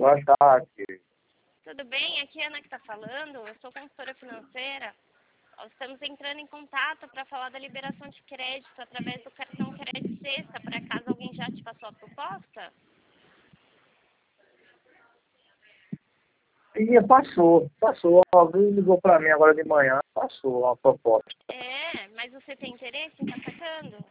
Boa tarde. Tudo bem? Aqui é a Ana que está falando. Eu sou consultora financeira. Nós estamos entrando em contato para falar da liberação de crédito através do cartão Crédito Sexta. Por acaso alguém já te passou a proposta? E passou. Alguém ligou para mim agora de manhã, passou uma proposta. É, mas você tem interesse em estar sacando?